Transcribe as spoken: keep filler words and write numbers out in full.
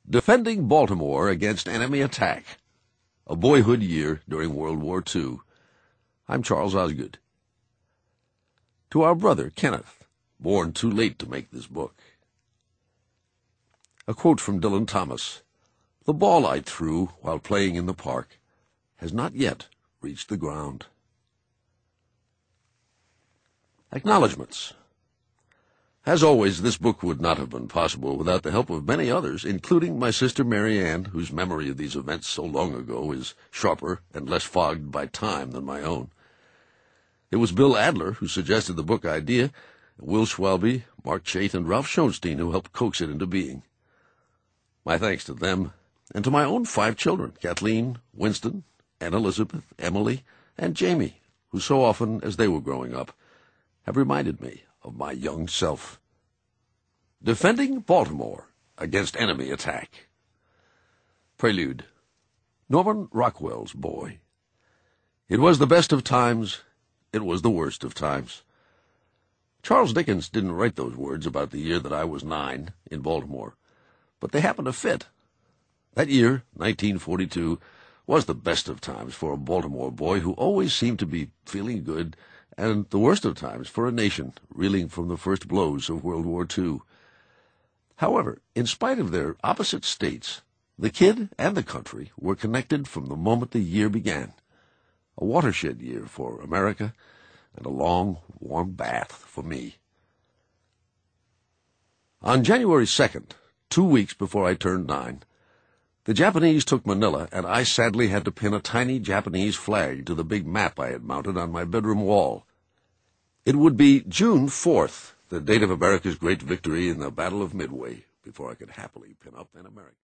Defending Baltimore Against Enemy Attack, A Boyhood Year During World War Two. I'm Charles Osgood. To our brother, Kenneth, born too late to make this book. A quote from Dylan Thomas. The ball I threw while playing in the park has not yet reached the ground. Acknowledgments. As always, this book would not have been possible without the help of many others, including my sister Mary Ann, whose memory of these events so long ago is sharper and less fogged by time than my own. It was Bill Adler who suggested the book idea, Will Schwalbe, Mark Chait, and Ralph Schoenstein who helped coax it into being. My thanks to them, and to my own five children, Kathleen, Winston, Anne Elizabeth, Emily, and Jamie, who so often, as they were growing up, have reminded me of my young self. Defending Baltimore Against Enemy Attack. Prelude. Norman Rockwell's Boy. It was the best of times, it was the worst of times. Charles Dickens didn't write those words about the year that I was nine in Baltimore, but they happen to fit. That year, nineteen forty-two, was the best of times for a Baltimore boy who always seemed to be feeling good, and the worst of times for a nation reeling from the first blows of World War Two. However, in spite of their opposite states, the kid and the country were connected from the moment the year began. A watershed year for America, and a long, warm bath for me. On January second, two weeks before I turned nine, the Japanese took Manila, and I sadly had to pin a tiny Japanese flag to the big map I had mounted on my bedroom wall. It would be June fourth, the date of America's great victory in the Battle of Midway, before I could happily pin up an American.